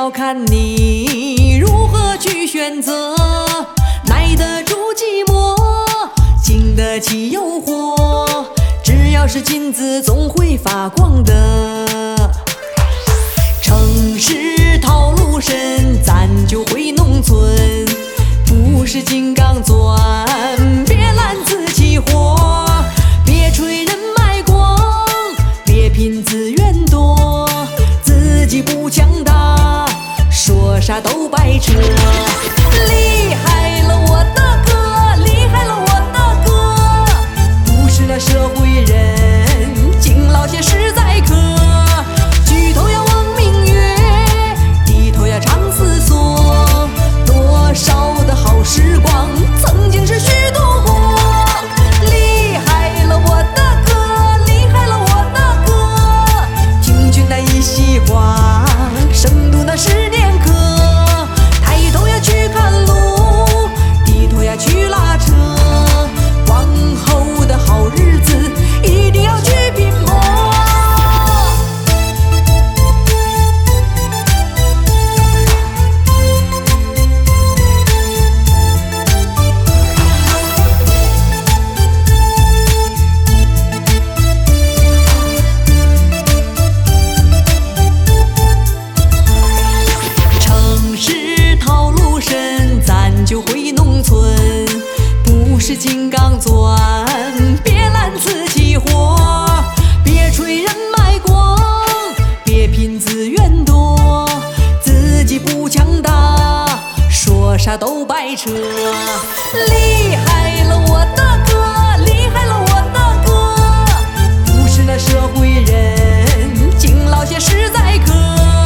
要看你如何去选择，耐得住寂寞，经得起诱惑，只要是金子总会发光的。城市套路深，咱就回农村，不是金刚钻，别揽自己活，别吹人脉广，别拼资源多，自己不强大，说啥都白扯。厉害了我的哥，厉害了我的哥，不是那社会人，敬老些实在可。举头要望明月，低头要常思索，多少的好时光曾经是虚度过。厉害了我的哥，厉害了我的哥，听君那一席话，胜读那10年课。抬头要去看路，低头要去拉扯，往后的好日子一定要去拼搏。城市套路深，咱就回农村，不是金刚钻，别揽自己活，别吹人脉广，别拼资源多，自己不强大，说啥都白扯。厉害了我的哥，厉害了我的哥，不是那社会人，敬老些实在可。